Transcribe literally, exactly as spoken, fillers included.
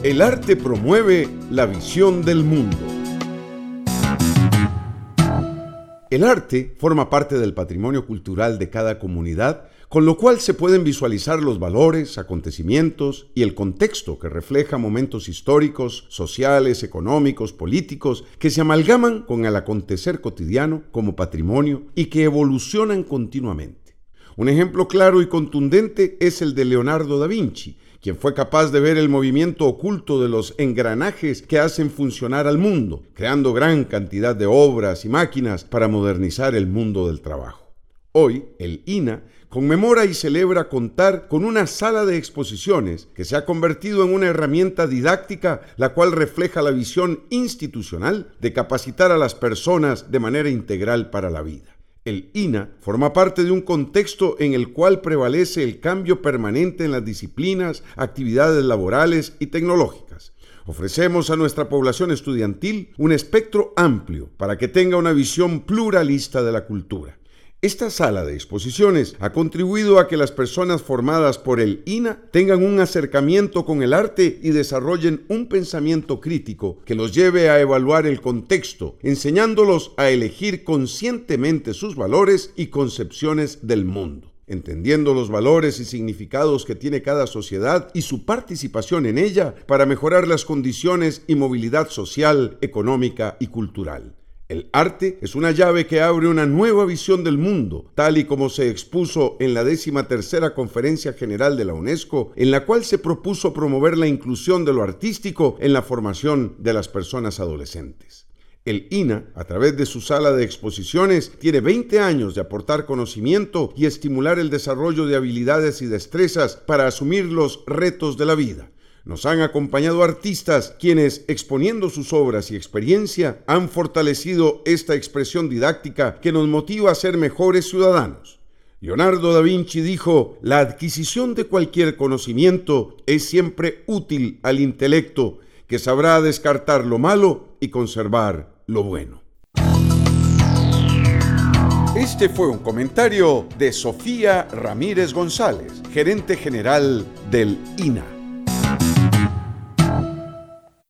El arte promueve la visión del mundo. El arte forma parte del patrimonio cultural de cada comunidad, con lo cual se pueden visualizar los valores, acontecimientos y el contexto que refleja momentos históricos, sociales, económicos, políticos, que se amalgaman con el acontecer cotidiano como patrimonio y que evolucionan continuamente. Un ejemplo claro y contundente es el de Leonardo da Vinci, quien fue capaz de ver el movimiento oculto de los engranajes que hacen funcionar al mundo, creando gran cantidad de obras y máquinas para modernizar el mundo del trabajo. Hoy, el I N A conmemora y celebra contar con una sala de exposiciones que se ha convertido en una herramienta didáctica, la cual refleja la visión institucional de capacitar a las personas de manera integral para la vida. El I N A forma parte de un contexto en el cual prevalece el cambio permanente en las disciplinas, actividades laborales y tecnológicas. Ofrecemos a nuestra población estudiantil un espectro amplio para que tenga una visión pluralista de la cultura. Esta sala de exposiciones ha contribuido a que las personas formadas por el I N A tengan un acercamiento con el arte y desarrollen un pensamiento crítico que los lleve a evaluar el contexto, enseñándolos a elegir conscientemente sus valores y concepciones del mundo, entendiendo los valores y significados que tiene cada sociedad y su participación en ella para mejorar las condiciones y movilidad social, económica y cultural. El arte es una llave que abre una nueva visión del mundo, tal y como se expuso en la décima tercera Conferencia General de la UNESCO, en la cual se propuso promover la inclusión de lo artístico en la formación de las personas adolescentes. El I N A, a través de su sala de exposiciones, tiene veinte años de aportar conocimiento y estimular el desarrollo de habilidades y destrezas para asumir los retos de la vida. Nos han acompañado artistas quienes, exponiendo sus obras y experiencia, han fortalecido esta expresión didáctica que nos motiva a ser mejores ciudadanos. Leonardo da Vinci dijo: "La adquisición de cualquier conocimiento es siempre útil al intelecto, que sabrá descartar lo malo y conservar lo bueno". Este fue un comentario de Sofía Ramírez González, gerente general del I N A.